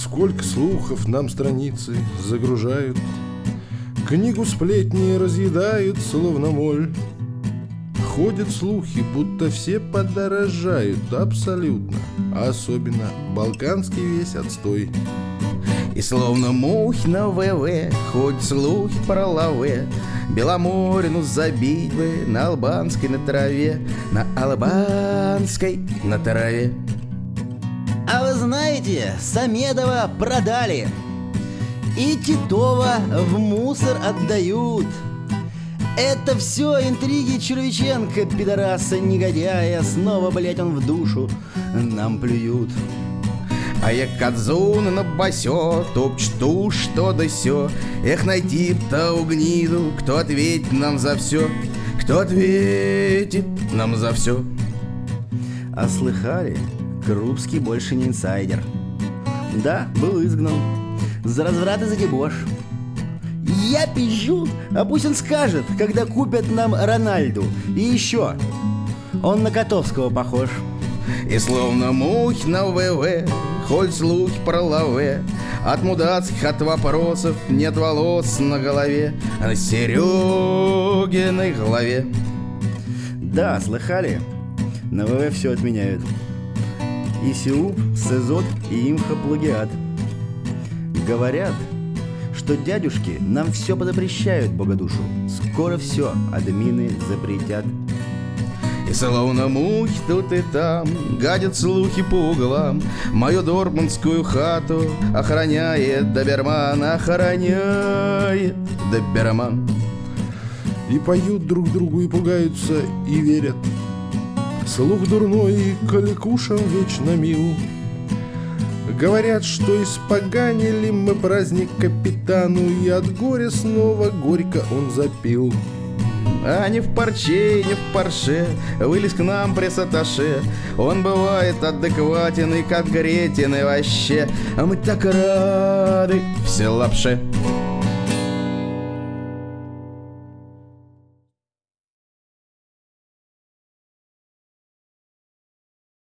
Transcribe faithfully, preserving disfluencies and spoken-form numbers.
Сколько слухов нам страницы загружают, книгу сплетни разъедают, словно моль. Ходят слухи, будто все подорожают абсолютно, а особенно балканский весь отстой. И словно мухи на ВВ ходят слухи про лаве. Беломорину забить бы на албанской на траве, на албанской на траве. А вы знаете, Самедова продали, и Титова в мусор отдают. Это все интриги Червиченко, пидораса, негодяя. Снова, блять, он в душу нам плюют. А я Кадзуна на басё, топчет ту, что да сё. Эх, найти того гниду, кто ответит нам за все, кто ответит нам за все. А слыхали, Крупский больше не инсайдер. Да, был изгнан за разврат и за дебош. Я пизжу, а пусть он скажет, когда купят нам Рональду. И еще, он на Котовского похож. И словно мухи на ВВ ходят слухи про лаве. От мудацких, от вопросов нет волос на голове, а на Серегиной голове. Да, слыхали? На ВВ все отменяют. И СИУП, СЭЗОТ, и имхоплагиат. Говорят, что дядюшки нам все подопрещают, богодушу. Скоро все админы запретят. И словно мухи тут и там гадят слухи по углам. Мою дортмундскую хату охраняет доберман, охраняет доберман. И поют друг другу, и пугаются, и верят. Слух дурной и кликушам вечно мил. Говорят, что испоганили мы праздник капитану, и от горя снова горько он запил. А не в парче, не в парше вылез к нам пресс-атташе. Он бывает адекватен и конкретен и вообще. А мы так рады все лапше.